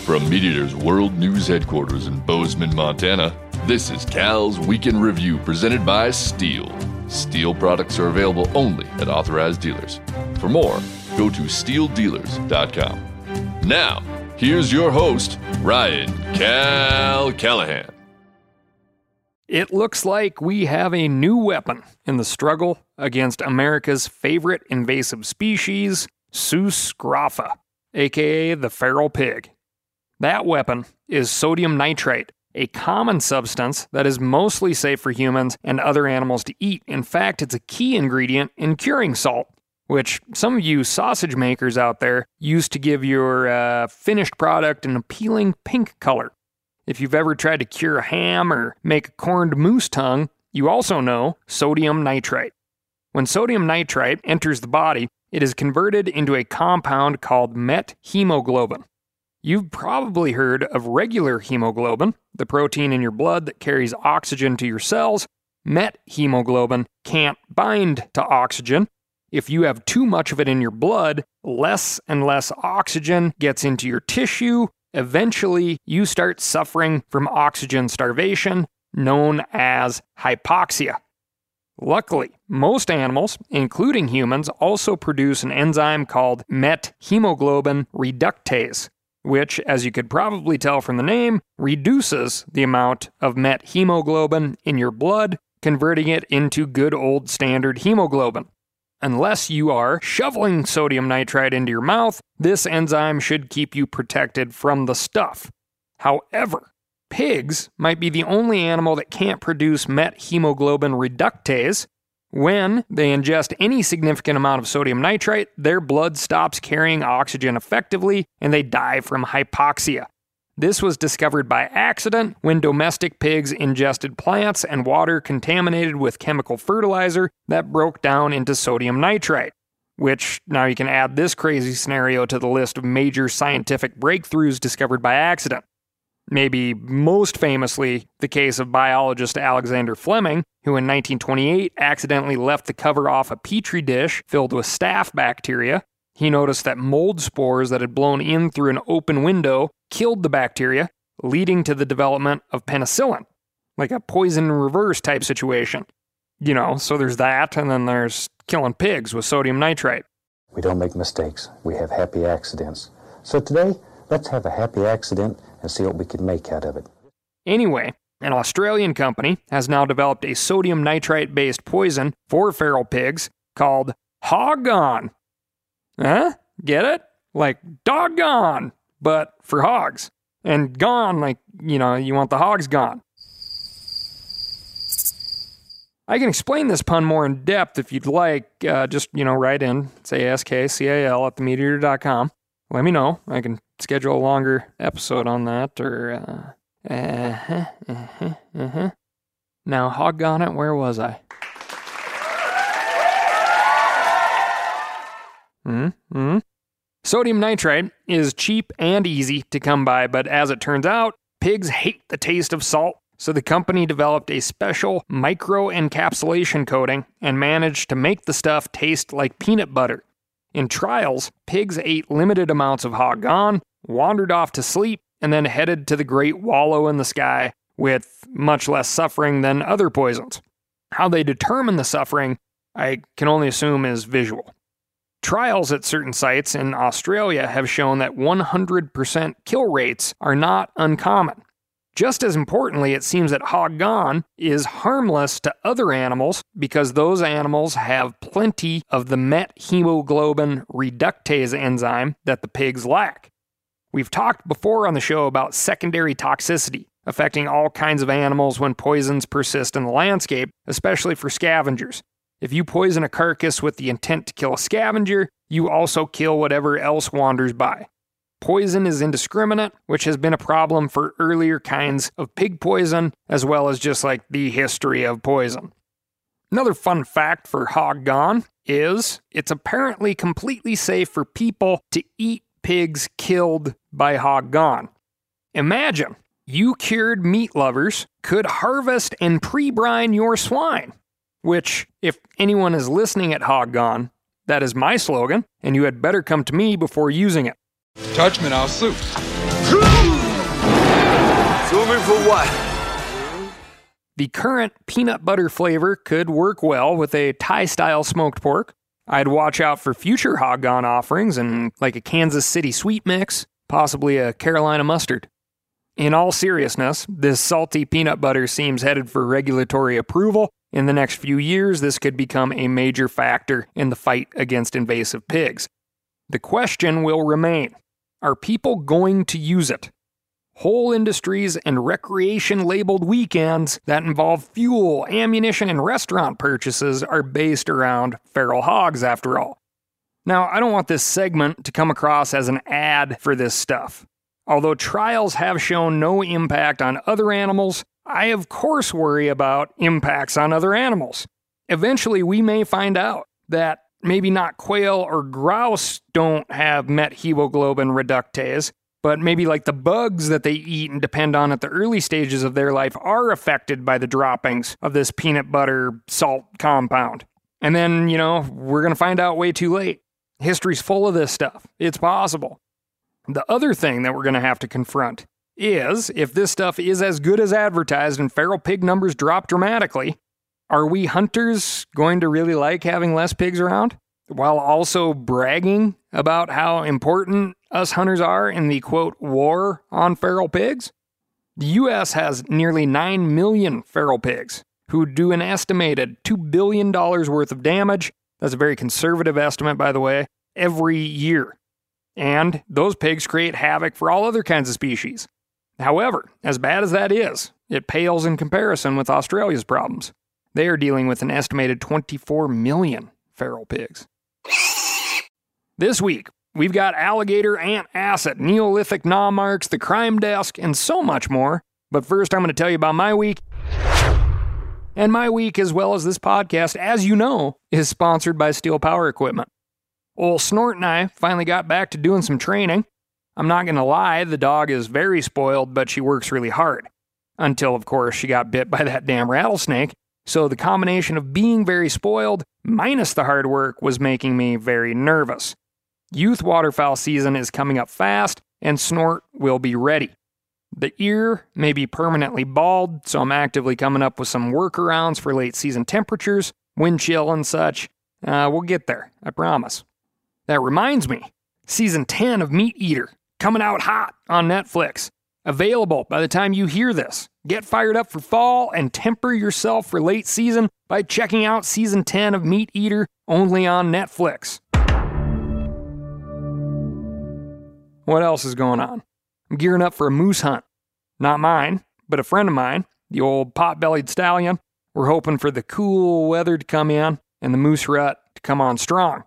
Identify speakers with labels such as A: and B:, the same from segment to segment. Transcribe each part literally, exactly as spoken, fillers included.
A: From MeatEater's World News Headquarters in Bozeman, Montana, this is Cal's Weekend Review presented by Steel. Steel products are available only at authorized dealers. For more, go to steel dealers dot com. Now, here's your host, Ryan Cal Callahan.
B: It looks like we have a new weapon in the struggle against America's favorite invasive species, Sus scrofa, aka the feral pig. That weapon is sodium nitrite, a common substance that is mostly safe for humans and other animals to eat. In fact, it's a key ingredient in curing salt, which some of you sausage makers out there use to give your uh, finished product an appealing pink color. If you've ever tried to cure a ham or make a corned moose tongue, you also know sodium nitrite. When sodium nitrite enters the body, it is converted into a compound called methemoglobin. You've probably heard of regular hemoglobin, the protein in your blood that carries oxygen to your cells. Methemoglobin can't bind to oxygen. If you have too much of it in your blood, less and less oxygen gets into your tissue. Eventually, you start suffering from oxygen starvation, known as hypoxia. Luckily, most animals, including humans, also produce an enzyme called methemoglobin reductase, which, as you could probably tell from the name, reduces the amount of methemoglobin in your blood, converting it into good old standard hemoglobin. Unless you are shoveling sodium nitrite into your mouth, this enzyme should keep you protected from the stuff. However, pigs might be the only animal that can't produce methemoglobin reductase. When they ingest any significant amount of sodium nitrite, their blood stops carrying oxygen effectively, and they die from hypoxia. This was discovered by accident when domestic pigs ingested plants and water contaminated with chemical fertilizer that broke down into sodium nitrite. Which, now you can add this crazy scenario to the list of major scientific breakthroughs discovered by accident. Maybe most famously, the case of biologist Alexander Fleming, who in nineteen twenty-eight accidentally left the cover off a petri dish filled with staph bacteria. He noticed that mold spores that had blown in through an open window killed the bacteria, leading to the development of penicillin, like a poison in reverse type situation. You know, so there's that, and then there's killing pigs with sodium nitrite.
C: We don't make mistakes. We have happy accidents. So today, let's have a happy accident and see what we can make out of it.
B: Anyway, an Australian company has now developed a sodium nitrite-based poison for feral pigs called Hog-Gone. Huh? Get it? Like doggone, but for hogs. And gone, like, you know, you want the hogs gone. I can explain this pun more in depth if you'd like. Uh, just, you know, write in, say S K C A L at the meat eater dot com. Let me know. I can schedule a longer episode on that, or, uh, uh-huh, uh-huh, uh-huh. Now, hog-gone it, where was I? Mm-hmm. Sodium nitrite is cheap and easy to come by, but as it turns out, pigs hate the taste of salt, so the company developed a special micro-encapsulation coating and managed to make the stuff taste like peanut butter. In trials, pigs ate limited amounts of Hog-Gone, wandered off to sleep, and then headed to the great wallow in the sky with much less suffering than other poisons. How they determine the suffering, I can only assume, is visual. Trials at certain sites in Australia have shown that one hundred percent kill rates are not uncommon. Just as importantly, it seems that Hog-Gone is harmless to other animals because those animals have plenty of the methemoglobin reductase enzyme that the pigs lack. We've talked before on the show about secondary toxicity affecting all kinds of animals when poisons persist in the landscape, especially for scavengers. If you poison a carcass with the intent to kill a scavenger, you also kill whatever else wanders by. Poison is indiscriminate, which has been a problem for earlier kinds of pig poison, as well as just like the history of poison. Another fun fact for Hog-Gone is it's apparently completely safe for people to eat pigs killed by Hog-Gone. Imagine, you cured meat lovers could harvest and pre-brine your swine, which, if anyone is listening at Hog-Gone, that is my slogan, and you had better come to me before using it.
D: Judgment, I'll suit. for what?
B: The current peanut butter flavor could work well with a Thai-style smoked pork. I'd watch out for future Hog Gone offerings and like a Kansas City sweet mix, possibly a Carolina mustard. In all seriousness, this salty peanut butter seems headed for regulatory approval. In the next few years, this could become a major factor in the fight against invasive pigs. The question will remain, are people going to use it? Whole industries and recreation-labeled weekends that involve fuel, ammunition, and restaurant purchases are based around feral hogs, after all. Now, I don't want this segment to come across as an ad for this stuff. Although trials have shown no impact on other animals, I of course worry about impacts on other animals. Eventually, we may find out that maybe not quail or grouse don't have methemoglobin reductase, but maybe like the bugs that they eat and depend on at the early stages of their life are affected by the droppings of this peanut butter salt compound. And then, you know, we're going to find out way too late. History's full of this stuff. It's possible. The other thing that we're going to have to confront is, if this stuff is as good as advertised and feral pig numbers drop dramatically, are we hunters going to really like having less pigs around? While also bragging about how important us hunters are in the, quote, war on feral pigs? The U S has nearly nine million feral pigs, who do an estimated two billion dollars worth of damage, that's a very conservative estimate, by the way, every year. And those pigs create havoc for all other kinds of species. However, as bad as that is, it pales in comparison with Australia's problems. They are dealing with an estimated twenty-four million feral pigs. This week, we've got alligator, antacid, Neolithic gnaw marks, the crime desk, and so much more. But first, I'm going to tell you about my week. And my week, as well as this podcast, as you know, is sponsored by Steel Power Equipment. Old Snort and I finally got back to doing some training. I'm not going to lie, the dog is very spoiled, but she works really hard. Until, of course, she got bit by that damn rattlesnake. So the combination of being very spoiled, minus the hard work, was making me very nervous. Youth waterfowl season is coming up fast, and Snort will be ready. The ear may be permanently bald, so I'm actively coming up with some workarounds for late season temperatures, wind chill and such. Uh, we'll get there, I promise. That reminds me, season ten of Meat Eater, coming out hot on Netflix. Available by the time you hear this. Get fired up for fall and temper yourself for late season by checking out season ten of Meat Eater, only on Netflix. What else is going on? I'm gearing up for a moose hunt. Not mine, but a friend of mine, the old pot-bellied stallion. We're hoping for the cool weather to come in and the moose rut to come on strong.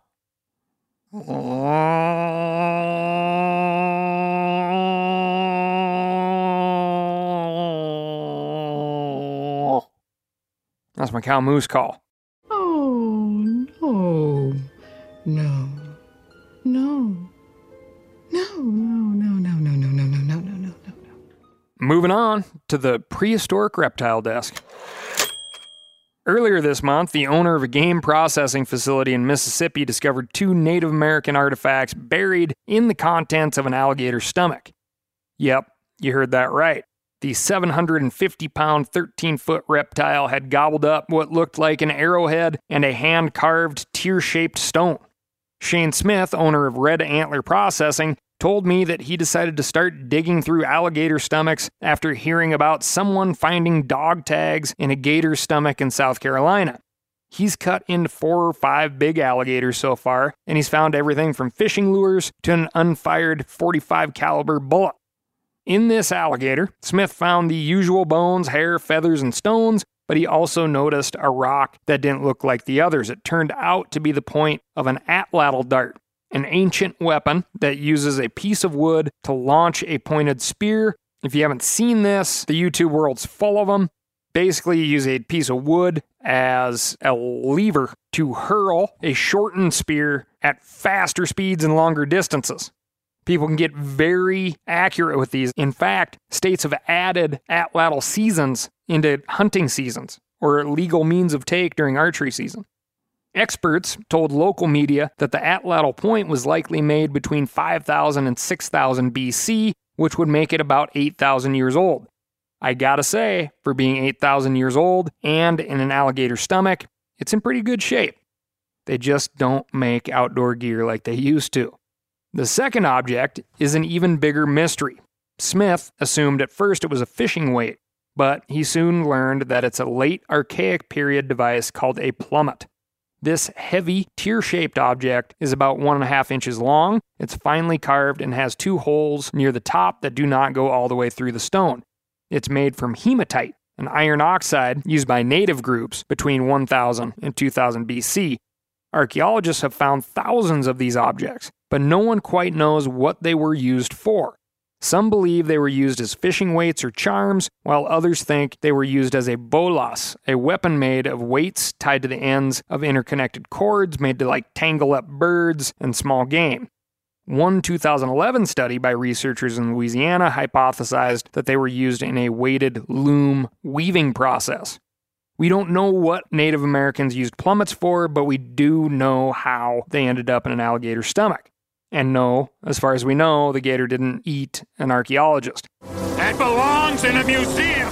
B: That's my cow moose call.
E: Oh, no. No. No. No, no, no, no, no, no, no, no, no, no, no, no.
B: Moving on to the prehistoric reptile desk. Earlier this month, the owner of a game processing facility in Mississippi discovered two Native American artifacts buried in the contents of an alligator's stomach. Yep, you heard that right. The seven hundred fifty pound, thirteen foot reptile had gobbled up what looked like an arrowhead and a hand-carved, tear-shaped stone. Shane Smith, owner of Red Antler Processing, told me that he decided to start digging through alligator stomachs after hearing about someone finding dog tags in a gator's stomach in South Carolina. He's cut into four or five big alligators so far, and he's found everything from fishing lures to an unfired forty-five caliber bullet. In this alligator, Smith found the usual bones, hair, feathers, and stones, but he also noticed a rock that didn't look like the others. It turned out to be the point of an atlatl dart, an ancient weapon that uses a piece of wood to launch a pointed spear. If you haven't seen this, the YouTube world's full of them. Basically, you use a piece of wood as a lever to hurl a shortened spear at faster speeds and longer distances. People can get very accurate with these. In fact, states have added atlatl seasons into hunting seasons, or legal means of take during archery season. Experts told local media that the atlatl point was likely made between five thousand and six thousand B C, which would make it about eight thousand years old. I gotta say, for being eight thousand years old and in an alligator stomach, it's in pretty good shape. They just don't make outdoor gear like they used to. The second object is an even bigger mystery. Smith assumed at first it was a fishing weight, but he soon learned that it's a late Archaic period device called a plummet. This heavy, tear-shaped object is about one and a half inches long. It's finely carved and has two holes near the top that do not go all the way through the stone. It's made from hematite, an iron oxide used by native groups between one thousand and two thousand B C. Archaeologists have found thousands of these objects, but no one quite knows what they were used for. Some believe they were used as fishing weights or charms, while others think they were used as a bolas, a weapon made of weights tied to the ends of interconnected cords made to like tangle up birds and small game. One two thousand eleven study by researchers in Louisiana hypothesized that they were used in a weighted loom weaving process. We don't know what Native Americans used plummets for, but we do know how they ended up in an alligator stomach. And no, as far as we know, the gator didn't eat an archaeologist.
D: That belongs in a museum!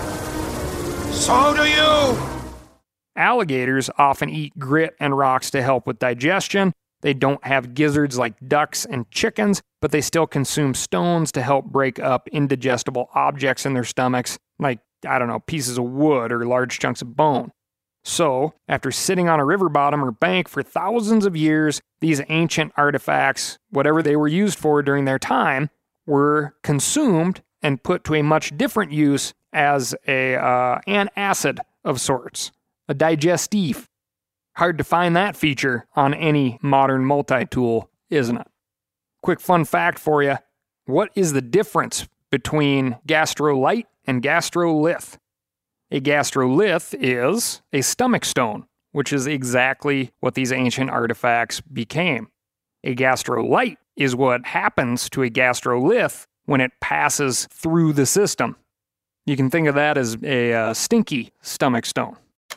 D: So do you!
B: Alligators often eat grit and rocks to help with digestion. They don't have gizzards like ducks and chickens, but they still consume stones to help break up indigestible objects in their stomachs, like, I don't know, pieces of wood or large chunks of bone. So, after sitting on a river bottom or bank for thousands of years, these ancient artifacts, whatever they were used for during their time, were consumed and put to a much different use as a uh, an acid of sorts, a digestif. Hard to find that feature on any modern multi-tool, isn't it? Quick fun fact for you. What is the difference between gastrolite and gastrolith? A gastrolith is a stomach stone, which is exactly what these ancient artifacts became. A gastrolite is what happens to a gastrolith when it passes through the system. You can think of that as a uh, stinky stomach stone.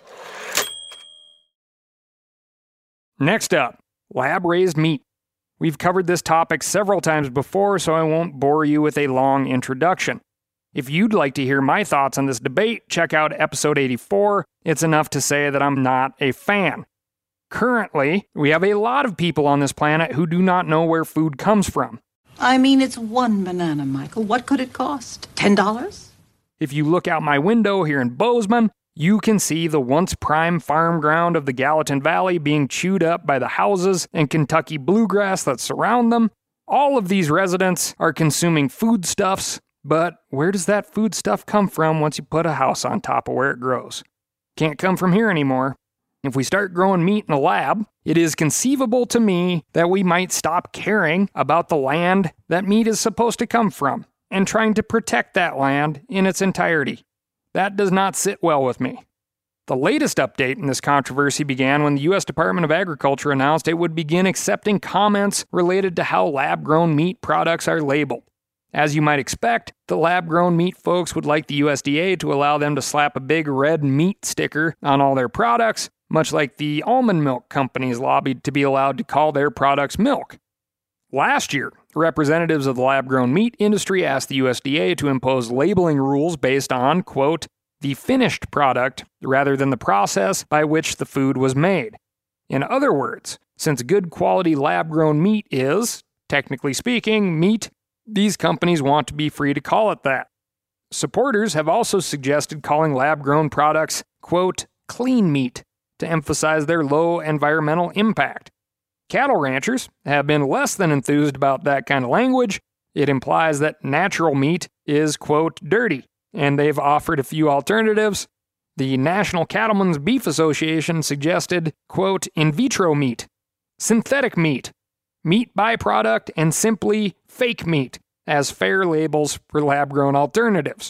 B: Next up, lab-raised meat. We've covered this topic several times before, so I won't bore you with a long introduction. If you'd like to hear my thoughts on this debate, check out episode eighty-four. It's enough to say that I'm not a fan. Currently, we have a lot of people on this planet who do not know where food comes from.
F: I mean, it's one banana, Michael. What could it cost? Ten dollars?
B: If you look out my window here in Bozeman, you can see the once prime farm ground of the Gallatin Valley being chewed up by the houses and Kentucky bluegrass that surround them. All of these residents are consuming foodstuffs, but where does that food stuff come from once you put a house on top of where it grows? Can't come from here anymore. If we start growing meat in a lab, it is conceivable to me that we might stop caring about the land that meat is supposed to come from and trying to protect that land in its entirety. That does not sit well with me. The latest update in this controversy began when the U S Department of Agriculture announced it would begin accepting comments related to how lab-grown meat products are labeled. As you might expect, the lab-grown meat folks would like the U S D A to allow them to slap a big red meat sticker on all their products, much like the almond milk companies lobbied to be allowed to call their products milk. Last year, representatives of the lab-grown meat industry asked the U S D A to impose labeling rules based on, quote, the finished product rather than the process by which the food was made. In other words, since good quality lab-grown meat is, technically speaking, meat, these companies want to be free to call it that. Supporters have also suggested calling lab-grown products, quote, clean meat, to emphasize their low environmental impact. Cattle ranchers have been less than enthused about that kind of language. It implies that natural meat is, quote, dirty, and they've offered a few alternatives. The National Cattlemen's Beef Association suggested, quote, in vitro meat, synthetic meat, meat byproduct, and simply fake meat as fair labels for lab-grown alternatives.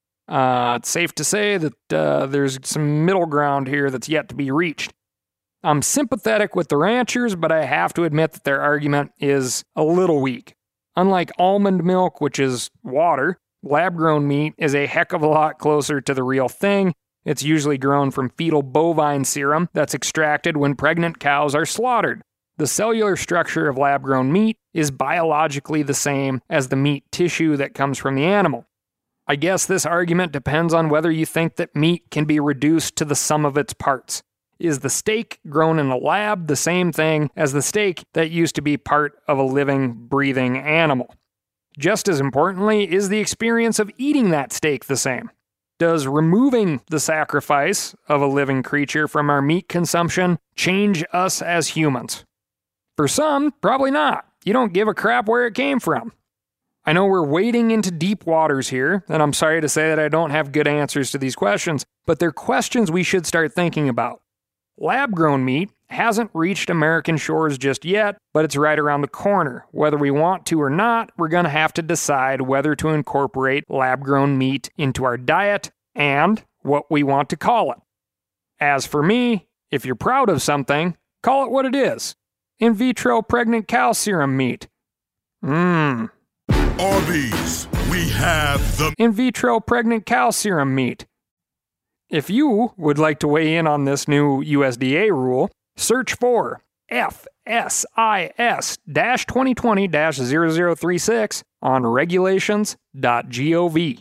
B: Uh, it's safe to say that uh, there's some middle ground here that's yet to be reached. I'm sympathetic with the ranchers, but I have to admit that their argument is a little weak. Unlike almond milk, which is water, lab-grown meat is a heck of a lot closer to the real thing. It's usually grown from fetal bovine serum that's extracted when pregnant cows are slaughtered. The cellular structure of lab-grown meat is biologically the same as the meat tissue that comes from the animal. I guess this argument depends on whether you think that meat can be reduced to the sum of its parts. Is the steak grown in a lab the same thing as the steak that used to be part of a living, breathing animal? Just as importantly, is the experience of eating that steak the same? Does removing the sacrifice of a living creature from our meat consumption change us as humans? For some, probably not. You don't give a crap where it came from. I know we're wading into deep waters here, and I'm sorry to say that I don't have good answers to these questions, but they're questions we should start thinking about. Lab-grown meat hasn't reached American shores just yet, but it's right around the corner. Whether we want to or not, we're going to have to decide whether to incorporate lab-grown meat into our diet and what we want to call it. As for me, if you're proud of something, call it what it is. In vitro pregnant cow serum meat. Mmm.
D: Arby's, we have the
B: in vitro pregnant cow serum meat. If you would like to weigh in on this new U S D A rule, search for F S I S twenty twenty dash zero zero three six on regulations dot gov.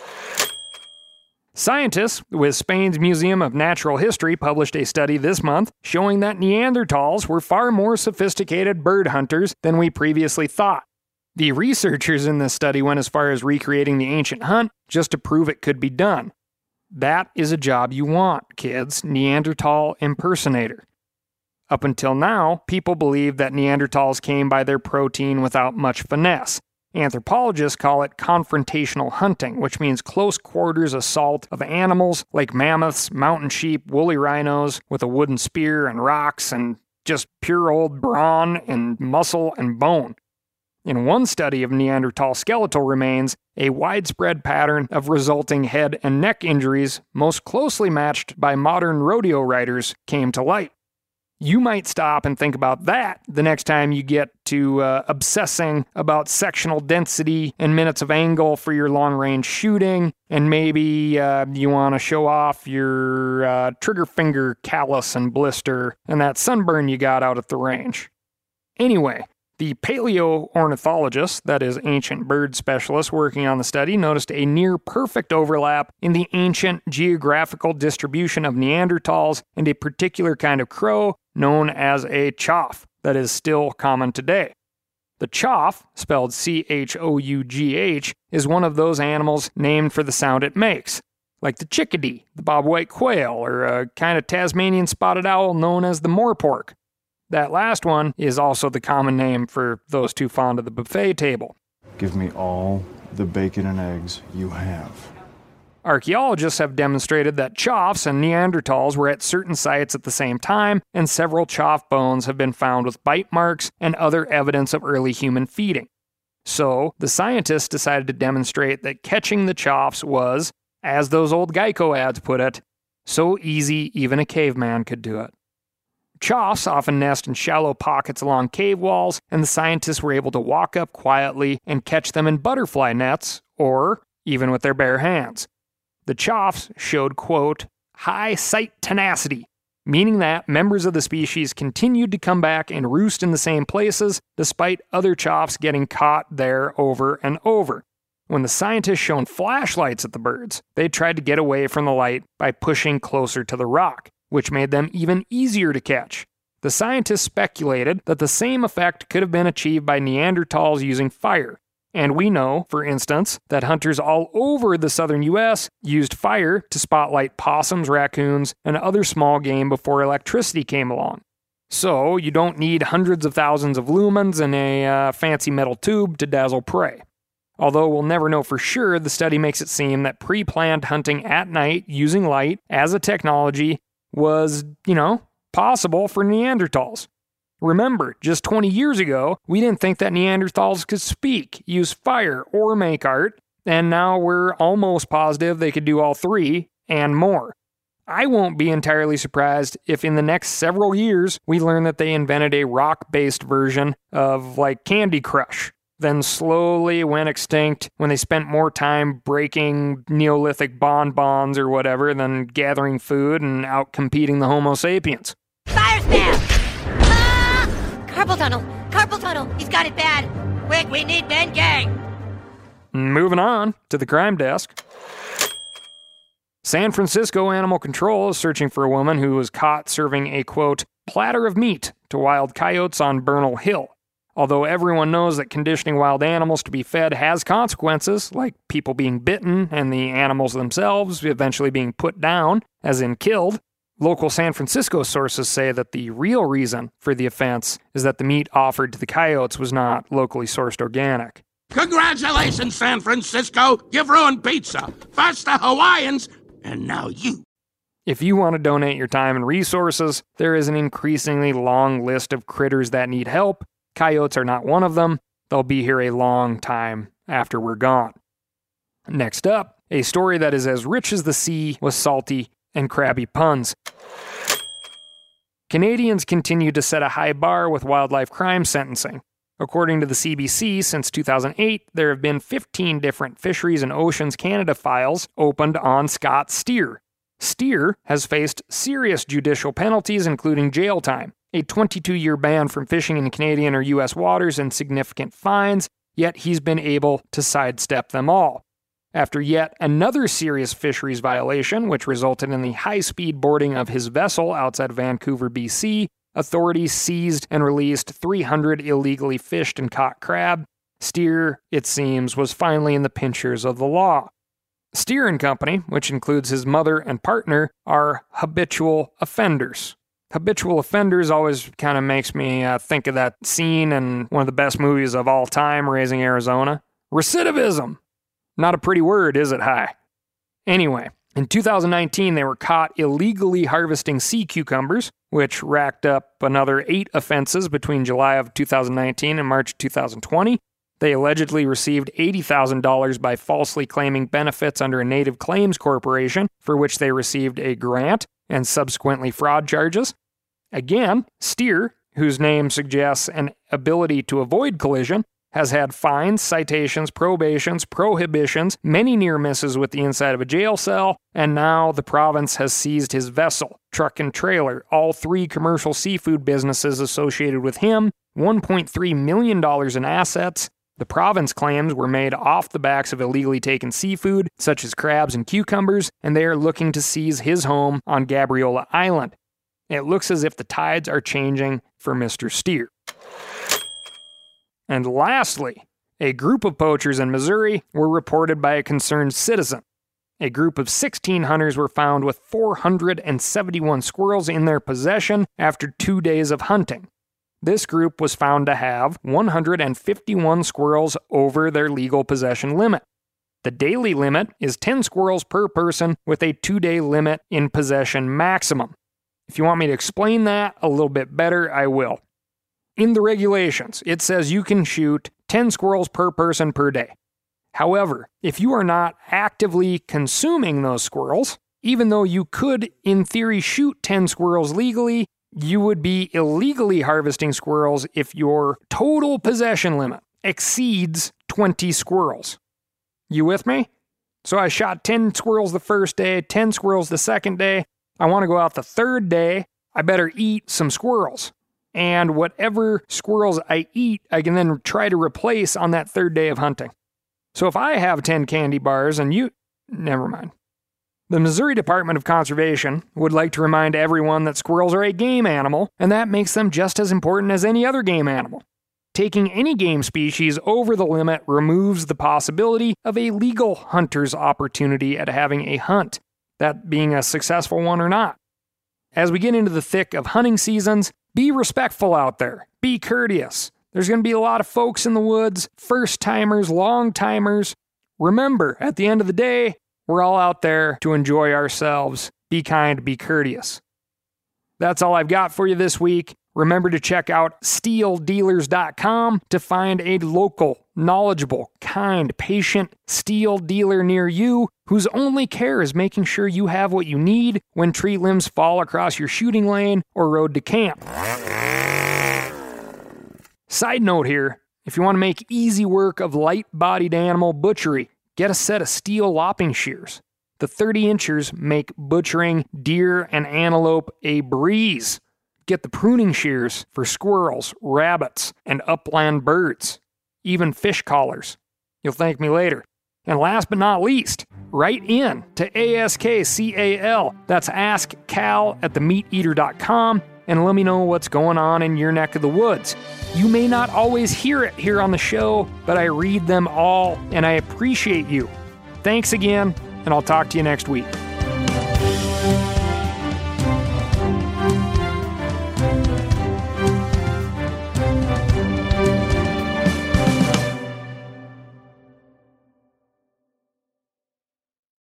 B: Scientists with Spain's Museum of Natural History published a study this month showing that Neanderthals were far more sophisticated bird hunters than we previously thought. The researchers in this study went as far as recreating the ancient hunt just to prove it could be done. That is a job you want, kids, Neanderthal impersonator. Up until now, people believed that Neanderthals came by their protein without much finesse. Anthropologists call it confrontational hunting, which means close quarters assault of animals like mammoths, mountain sheep, woolly rhinos with a wooden spear and rocks and just pure old brawn and muscle and bone. In one study of Neanderthal skeletal remains, a widespread pattern of resulting head and neck injuries, most closely matched by modern rodeo riders, came to light. You might stop and think about that the next time you get to uh, obsessing about sectional density and minutes of angle for your long-range shooting, and maybe uh, you want to show off your uh, trigger finger callus and blister and that sunburn you got out at the range. Anyway, the paleoornithologist, that is ancient bird specialist working on the study, noticed a near-perfect overlap in the ancient geographical distribution of Neanderthals and a particular kind of crow known as a chough that is still common today. The chough, spelled C H O U G H, is one of those animals named for the sound it makes, like the chickadee, the bobwhite quail, or a kind of Tasmanian spotted owl known as the moorpork. That last one is also the common name for those too fond of the buffet table.
G: Give me all the bacon and eggs you have.
B: Archaeologists have demonstrated that choughs and Neanderthals were at certain sites at the same time, and several chough bones have been found with bite marks and other evidence of early human feeding. So, the scientists decided to demonstrate that catching the choughs was, as those old Geico ads put it, so easy even a caveman could do it. Choughs often nest in shallow pockets along cave walls, and the scientists were able to walk up quietly and catch them in butterfly nets, or even with their bare hands. The choughs showed, quote, high sight tenacity, meaning that members of the species continued to come back and roost in the same places despite other choughs getting caught there over and over. When the scientists shone flashlights at the birds, they tried to get away from the light by pushing closer to the rock, which made them even easier to catch. The scientists speculated that the same effect could have been achieved by Neanderthals using fire. And we know, for instance, that hunters all over the southern U S used fire to spotlight possums, raccoons, and other small game before electricity came along. So you don't need hundreds of thousands of lumens and a uh, fancy metal tube to dazzle prey. Although we'll never know for sure, the study makes it seem that pre-planned hunting at night using light as a technology was, you know, possible for Neanderthals. Remember, just twenty years ago, we didn't think that Neanderthals could speak, use fire, or make art, and now we're almost positive they could do all three, and more. I won't be entirely surprised if in the next several years we learn that they invented a rock-based version of, like, Candy Crush, then slowly went extinct when they spent more time breaking Neolithic bonbons or whatever than gathering food and out-competing the Homo sapiens.
H: Fire spam! Ah! Carpal tunnel! Carpal tunnel! He's got it bad! Quick, we need Ben Gang!
B: Moving on to the crime desk. San Francisco Animal Control is searching for a woman who was caught serving a, quote, platter of meat to wild coyotes on Bernal Hill. Although everyone knows that conditioning wild animals to be fed has consequences, like people being bitten and the animals themselves eventually being put down, as in killed, local San Francisco sources say that the real reason for the offense is that the meat offered to the coyotes was not locally sourced organic.
D: Congratulations, San Francisco! You've ruined pizza. First the Hawaiians, and now you.
B: If you want to donate your time and resources, there is an increasingly long list of critters that need help. Coyotes are not one of them. They'll be here a long time after we're gone. Next up, a story that is as rich as the sea with salty and crabby puns. Canadians continue to set a high bar with wildlife crime sentencing. According to the C B C, since two thousand eight, there have been fifteen different Fisheries and Oceans Canada files opened on Scott Steer. Steer has faced serious judicial penalties, including jail time, a twenty-two-year ban from fishing in Canadian or U S waters, and significant fines, yet he's been able to sidestep them all. After yet another serious fisheries violation, which resulted in the high-speed boarding of his vessel outside of Vancouver, B C, authorities seized and released three hundred illegally fished and caught crab. Steer, it seems, was finally in the pinchers of the law. Steer and Company, which includes his mother and partner, are habitual offenders. Habitual offenders always kind of makes me uh, think of that scene in one of the best movies of all time, Raising Arizona. Recidivism. Not a pretty word, is it, Hi? Anyway, in two thousand nineteen, they were caught illegally harvesting sea cucumbers, which racked up another eight offenses between July of two thousand nineteen and March two thousand twenty. They allegedly received eighty thousand dollars by falsely claiming benefits under a Native Claims Corporation, for which they received a grant, and subsequently fraud charges. Again, Steer, whose name suggests an ability to avoid collision, has had fines, citations, probations, prohibitions, many near misses with the inside of a jail cell, and now the province has seized his vessel, truck and trailer, all three commercial seafood businesses associated with him, one point three million dollars in assets. The province claims were made off the backs of illegally taken seafood, such as crabs and cucumbers, and they are looking to seize his home on Gabriola Island. It looks as if the tides are changing for Mister Steer. And lastly, a group of poachers in Missouri were reported by a concerned citizen. A group of sixteen hunters were found with four hundred seventy-one squirrels in their possession after two days of hunting. This group was found to have one hundred fifty-one squirrels over their legal possession limit. The daily limit is ten squirrels per person with a two-day limit in possession maximum. If you want me to explain that a little bit better, I will. In the regulations, it says you can shoot ten squirrels per person per day. However, if you are not actively consuming those squirrels, even though you could, in theory, shoot ten squirrels legally, you would be illegally harvesting squirrels if your total possession limit exceeds twenty squirrels. You with me? So I shot ten squirrels the first day, ten squirrels the second day. I want to go out the third day. I better eat some squirrels. And whatever squirrels I eat, I can then try to replace on that third day of hunting. So if I have ten candy bars and you... Never mind. The Missouri Department of Conservation would like to remind everyone that squirrels are a game animal, and that makes them just as important as any other game animal. Taking any game species over the limit removes the possibility of a legal hunter's opportunity at having a hunt, that being a successful one or not. As we get into the thick of hunting seasons, be respectful out there. Be courteous. There's going to be a lot of folks in the woods, first-timers, long-timers. Remember, at the end of the day, we're all out there to enjoy ourselves. Be kind, be courteous. That's all I've got for you this week. Remember to check out steel dealers dot com to find a local, knowledgeable, kind, patient steel dealer near you whose only care is making sure you have what you need when tree limbs fall across your shooting lane or road to camp. Side note here, if you want to make easy work of light-bodied animal butchery, get a set of steel lopping shears. The thirty inchers make butchering deer and antelope a breeze. Get the pruning shears for squirrels, rabbits, and upland birds. Even fish collars. You'll thank me later. And last but not least, write in to A S K C A L. That's askcal at the meat eater dot com and let me know what's going on in your neck of the woods. You may not always hear it here on the show, but I read them all and I appreciate you. Thanks again, and I'll talk to you next week.